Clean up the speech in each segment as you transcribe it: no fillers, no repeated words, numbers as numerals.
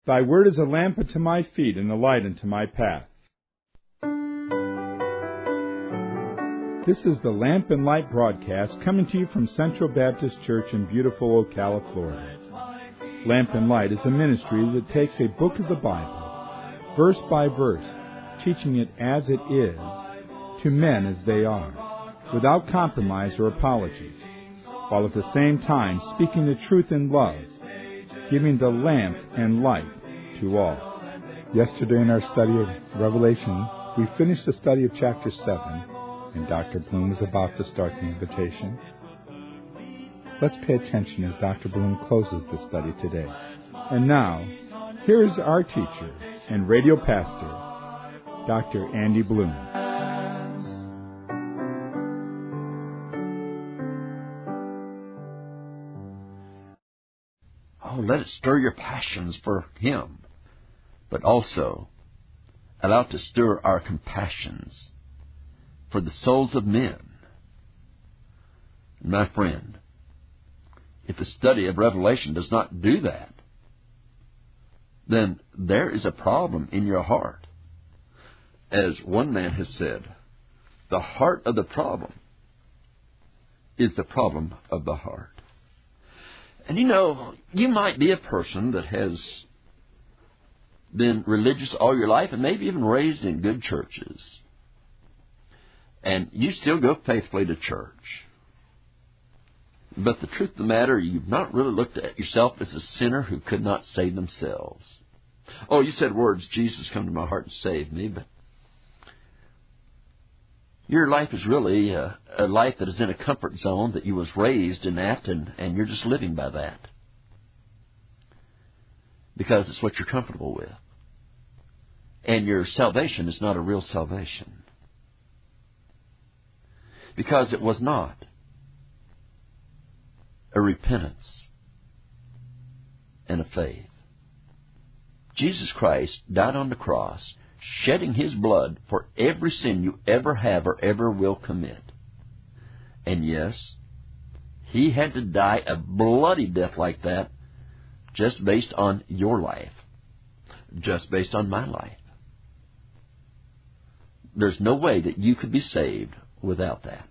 Thy word is a lamp unto my feet and a light unto my path. This is the Lamp and Light broadcast coming to you from Central Baptist Church in beautiful Ocala, Florida. Lamp and Light is a ministry that takes a book of the Bible, verse by verse, teaching it as it is, to men as they are, without compromise or apologies, while at the same time speaking the truth in love, giving the lamp and light to all. Yesterday in our study of Revelation, we finished the study of chapter 7, and Dr. Bloom is about to start the invitation. Let's pay attention as Dr. Bloom closes the study today. And now, here is our teacher and radio pastor, Dr. Andy Bloom. Oh, let it stir your passions for Him, but also allow it to stir our compassions for the souls of men. My friend, if the study of Revelation does not do that, then there is a problem in your heart. As one man has said, the heart of the problem is the problem of the heart. And you know, you might be a person that has been religious all your life and maybe even raised in good churches. And you still go faithfully to church. But the truth of the matter, you've not really looked at yourself as a sinner who could not save themselves. Oh, you said words, Jesus, come to my heart and save me, but your life is really a life that is in a comfort zone that you was raised in that, and you're just living by that. Because it's what you're comfortable with. And your salvation is not a real salvation. Because it was not a repentance and a faith. Jesus Christ died on the cross, shedding His blood for every sin you ever have or ever will commit. And yes, He had to die a bloody death like that just based on your life, just based on my life. There's no way that you could be saved without that.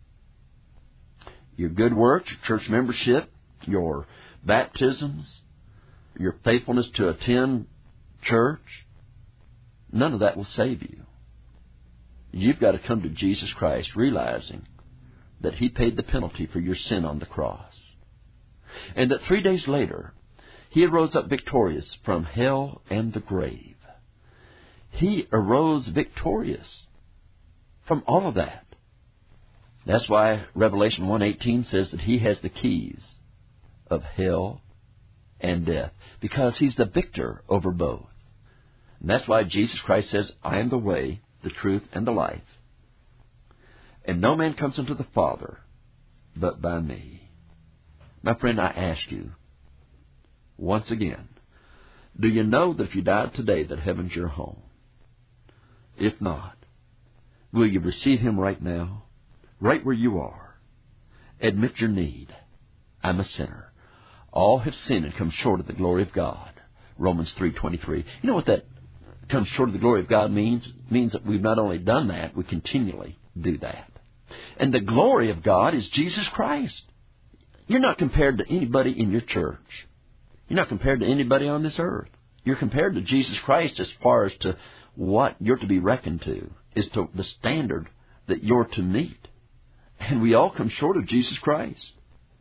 Your good works, your church membership, your baptisms, your faithfulness to attend church, none of that will save you. You've got to come to Jesus Christ realizing that He paid the penalty for your sin on the cross. And that 3 days later, He arose up victorious from hell and the grave. He arose victorious from all of that. That's why Revelation 1:18 says that He has the keys of hell and death, because He's the victor over both. And that's why Jesus Christ says, I am the way, the truth, and the life. And no man comes unto the Father but by me. My friend, I ask you, once again, do you know that if you died today that heaven's your home? If not, will you receive Him right now, right where you are? Admit your need. I'm a sinner. All have sinned and come short of the glory of God. Romans 3:23. You know what that comes short of the glory of God means? It means that we've not only done that, we continually do that. And the glory of God is Jesus Christ. You're not compared to anybody in your church. You're not compared to anybody on this earth. You're compared to Jesus Christ as far as to what you're to be reckoned to, is to the standard that you're to meet. And we all come short of Jesus Christ.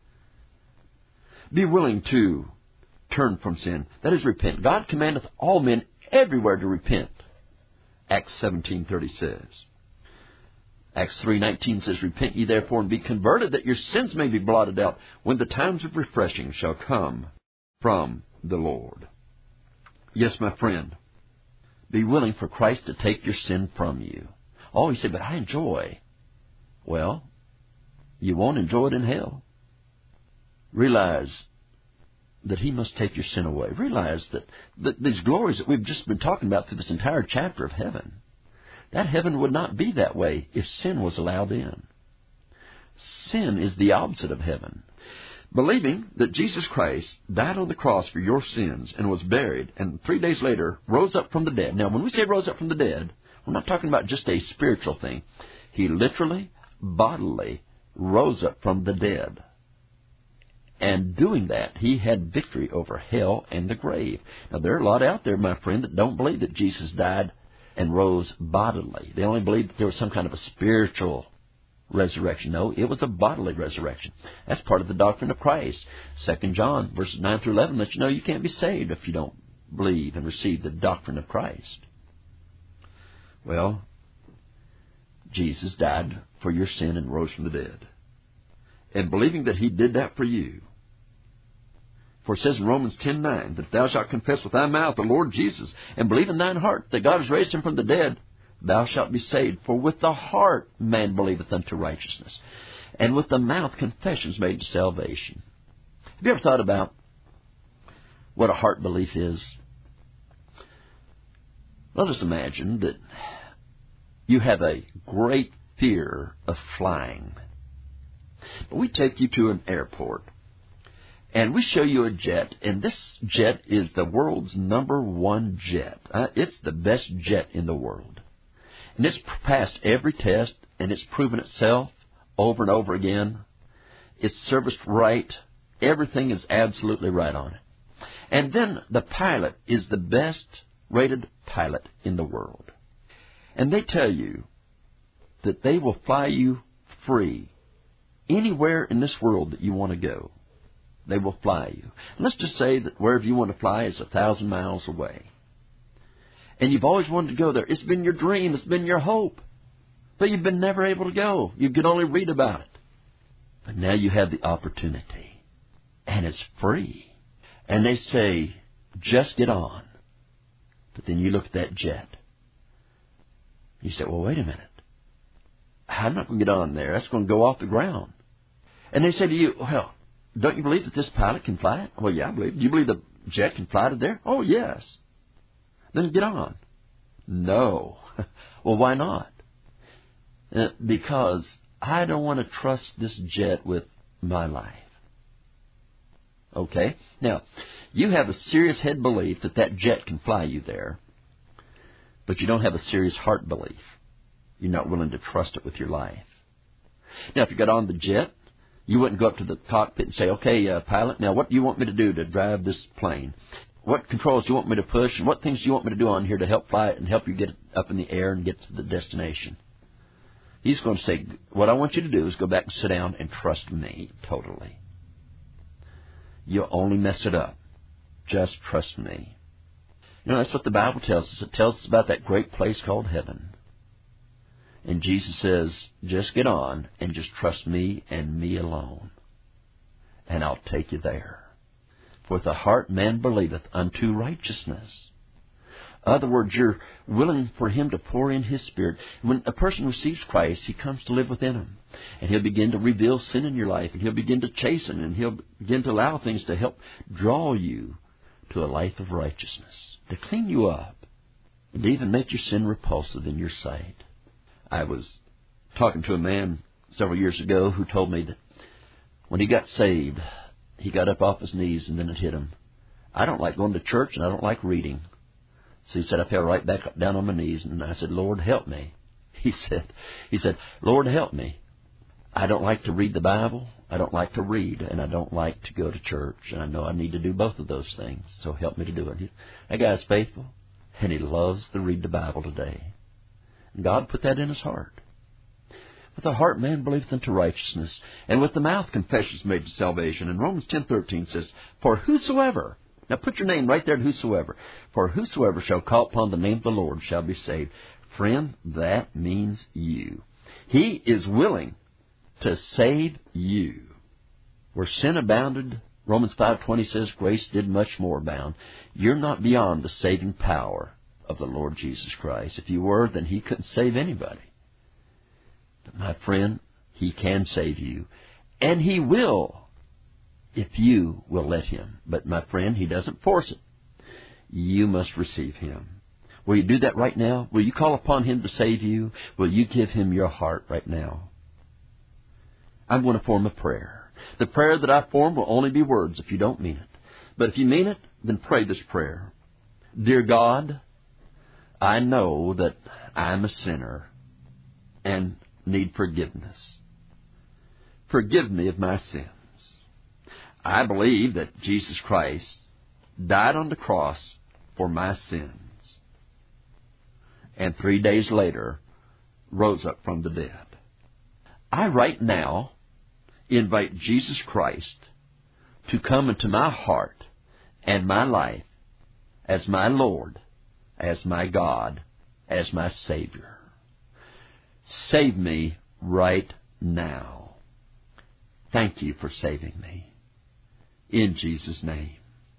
Be willing to turn from sin. That is, repent. God commandeth all men everywhere to repent. Acts 17:30 says. Acts 3:19 says, Repent ye therefore and be converted, that your sins may be blotted out, when the times of refreshing shall come from the Lord. Yes, my friend, be willing for Christ to take your sin from you. Oh, you say, but I enjoy. Well, you won't enjoy it in hell. Realize that He must take your sin away. Realize that these glories that we've just been talking about through this entire chapter of heaven, that heaven would not be that way if sin was allowed in. Sin is the opposite of heaven. believing that Jesus Christ died on the cross for your sins and was buried, and 3 days later rose up from the dead. Now, when we say rose up from the dead, we're not talking about just a spiritual thing. He literally, bodily rose up from the dead. And doing that, he had victory over hell and the grave. Now, there are a lot out there, my friend, that don't believe that Jesus died and rose bodily. They only believe that there was some kind of a spiritual resurrection. No, it was a bodily resurrection. That's part of the doctrine of Christ. 2 John verses 9 through 11 lets you know you can't be saved if you don't believe and receive the doctrine of Christ. Well, Jesus died for your sin and rose from the dead. And believing that he did that for you. For it says in Romans 10:9 that thou shalt confess with thy mouth the Lord Jesus and believe in thine heart that God has raised him from the dead, thou shalt be saved. For with the heart man believeth unto righteousness, and with the mouth confession is made to salvation. Have you ever thought about what a heart belief is? Let us imagine that you have a great fear of flying. But we take you to an airport, and we show you a jet, and this jet is the world's #1 jet. It's the best jet in the world. And it's passed every test, and it's proven itself over and over again. It's serviced right. Everything is absolutely right on it. And then the pilot is the best rated pilot in the world. And they tell you that they will fly you free anywhere in this world that you want to go. They will fly you. And let's just say that wherever you want to fly is 1,000 miles away. And you've always wanted to go there. It's been your dream. It's been your hope. But you've been never able to go. You could only read about it. But now you have the opportunity. And it's free. And they say, just get on. But then you look at that jet. You say, well, wait a minute. I'm not going to get on there. That's going to go off the ground. And they say to you, well, don't you believe that this pilot can fly it? Well, yeah, I believe. Do you believe the jet can fly to there? Oh, yes. Then get on. No. Well, why not? Because I don't want to trust this jet with my life. Okay? Now, you have a serious head belief that that jet can fly you there, but you don't have a serious heart belief. You're not willing to trust it with your life. Now, if you got on the jet, you wouldn't go up to the cockpit and say, okay, pilot, now what do you want me to do to drive this plane? What controls do you want me to push, and what things do you want me to do on here to help fly it and help you get it up in the air and get to the destination? He's going to say, what I want you to do is go back and sit down and trust me totally. You'll only mess it up. Just trust me. You know, that's what the Bible tells us. It tells us about that great place called heaven. And Jesus says, just get on and just trust me and me alone. And I'll take you there. For with the heart man believeth unto righteousness. In other words, you're willing for him to pour in his Spirit. When a person receives Christ, he comes to live within him. And he'll begin to reveal sin in your life. And he'll begin to chasten. And he'll begin to allow things to help draw you to a life of righteousness. To clean you up. And even make your sin repulsive in your sight. I was talking to a man several years ago who told me that when he got saved, he got up off his knees and then it hit him. I don't like going to church and I don't like reading. So he said, I fell right back down on my knees and I said, Lord, help me. He said, Lord, help me. I don't like to read the Bible. I don't like to read and I don't like to go to church. And I know I need to do both of those things. So help me to do it. That guy's faithful and he loves to read the Bible today. And God put that in his heart. With the heart man believeth unto righteousness, and with the mouth confession is made to salvation. And Romans 10:13 says, for whosoever, now put your name right there at whosoever, for whosoever shall call upon the name of the Lord shall be saved. Friend, that means you. He is willing to save you. Where sin abounded, Romans 5:20 says, grace did much more abound. You're not beyond the saving power of the Lord Jesus Christ. If you were, then he couldn't save anybody. But my friend, he can save you. And he will, if you will let him. But my friend, he doesn't force it. You must receive him. Will you do that right now? Will you call upon him to save you? Will you give him your heart right now? I'm going to form a prayer. The prayer that I form will only be words if you don't mean it. But if you mean it, then pray this prayer. Dear God, I know that I'm a sinner and need forgiveness. Forgive me of my sins. I believe that Jesus Christ died on the cross for my sins, and 3 days later rose up from the dead. I right now invite Jesus Christ to come into my heart and my life as my Lord, as my God, as my Savior. Save me right now. Thank you for saving me. In Jesus' name,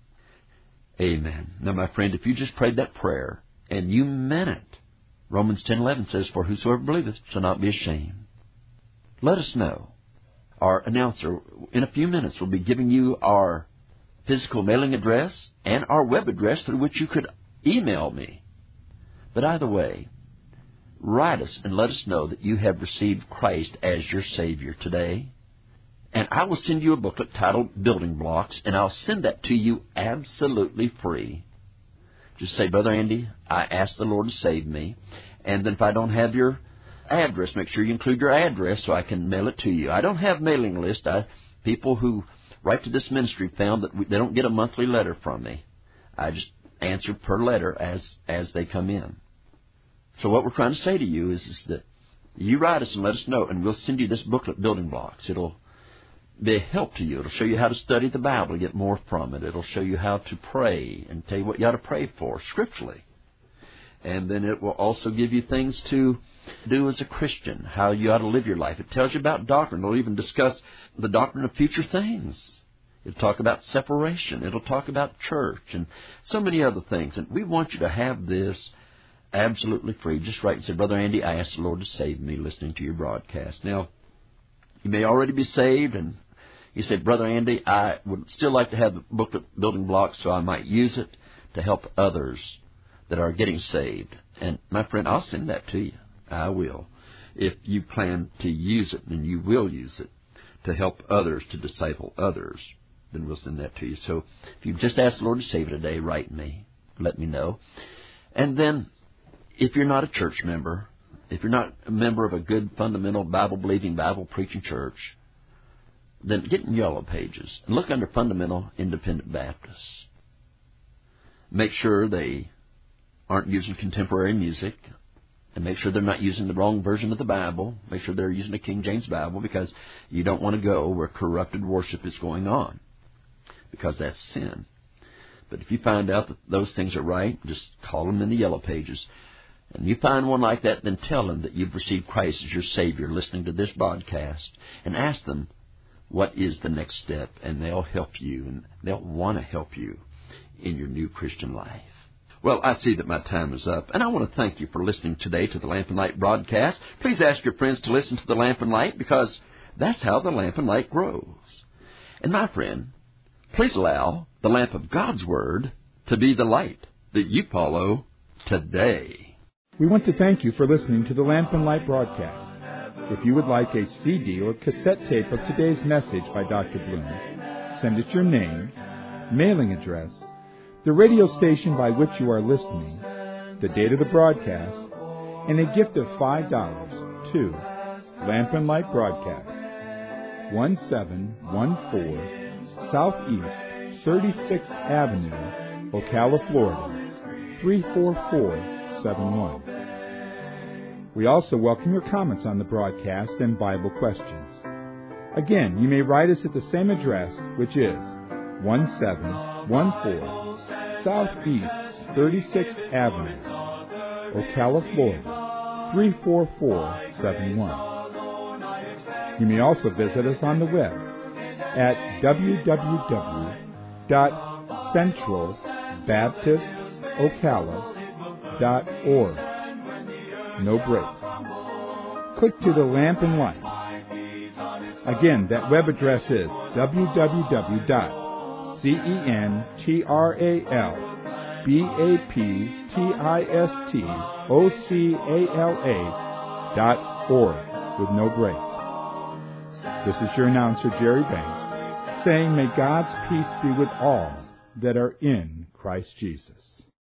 amen. Now, my friend, if you just prayed that prayer and you meant it, Romans 10:11 says, for whosoever believeth shall not be ashamed. Let us know. Our announcer, in a few minutes, will be giving you our physical mailing address and our web address through which you could email me. But either way, write us and let us know that you have received Christ as your Savior today. And I will send you a booklet titled Building Blocks, and I'll send that to you absolutely free. Just say, Brother Andy, I asked the Lord to save me. And then if I don't have your address, make sure you include your address so I can mail it to you. I don't have mailing list. People who write to this ministry found that they don't get a monthly letter from me. I just answer per letter as they come in. So what we're trying to say to you is that you write us and let us know, and we'll send you this booklet, Building Blocks. It'll be a help to you. It'll show you how to study the Bible, get more from it. It'll show you how to pray and tell you what you ought to pray for scripturally. And then it will also give you things to do as a Christian, how you ought to live your life. It tells you about doctrine. It'll even discuss the doctrine of future things. It'll talk about separation. It'll talk about church and so many other things. And we want you to have this absolutely free. Just write and say, Brother Andy, I asked the Lord to save me listening to your broadcast. Now, you may already be saved, and you say, Brother Andy, I would still like to have the booklet Building Blocks so I might use it to help others that are getting saved. And my friend, I'll send that to you. I will. If you plan to use it, and you will use it to help others, to disciple others, then we'll send that to you. So if you've just asked the Lord to save you today, write me. Let me know. And then if you're not a church member, if you're not a member of a good, fundamental, Bible-believing, Bible-preaching church, then get in Yellow Pages and look under Fundamental Independent Baptists. Make sure they aren't using contemporary music, and make sure they're not using the wrong version of the Bible. Make sure they're using the King James Bible, because you don't want to go where corrupted worship is going on, because that's sin. But if you find out that those things are right, just call them in the Yellow Pages. And you find one like that, then tell them that you've received Christ as your Savior listening to this broadcast, and ask them what is the next step, and they'll help you, and they'll want to help you in your new Christian life. Well, I see that my time is up, and I want to thank you for listening today to the Lamp and Light broadcast. Please ask your friends to listen to the Lamp and Light, because that's how the Lamp and Light grows. And my friend, please allow the lamp of God's Word to be the light that you follow today. We want to thank you for listening to the Lamp and Light broadcast. If you would like a CD or cassette tape of today's message by Dr. Bloom, send us your name, mailing address, the radio station by which you are listening, the date of the broadcast, and a gift of $5 to Lamp and Light Broadcast, 1714 Southeast 36th Avenue, Ocala, Florida, 34471. We also welcome your comments on the broadcast and Bible questions. Again, you may write us at the same address, which is 1714 Southeast 36th Avenue, Ocala, Florida, 34471. You may also visit us on the web at www.centralbaptistocala.org. No breaks. Click to the Lamp and Light. Again, that web address is CentralBaptistocala.org with no breaks. This is your announcer, Jerry Banks, saying may God's peace be with all that are in Christ Jesus.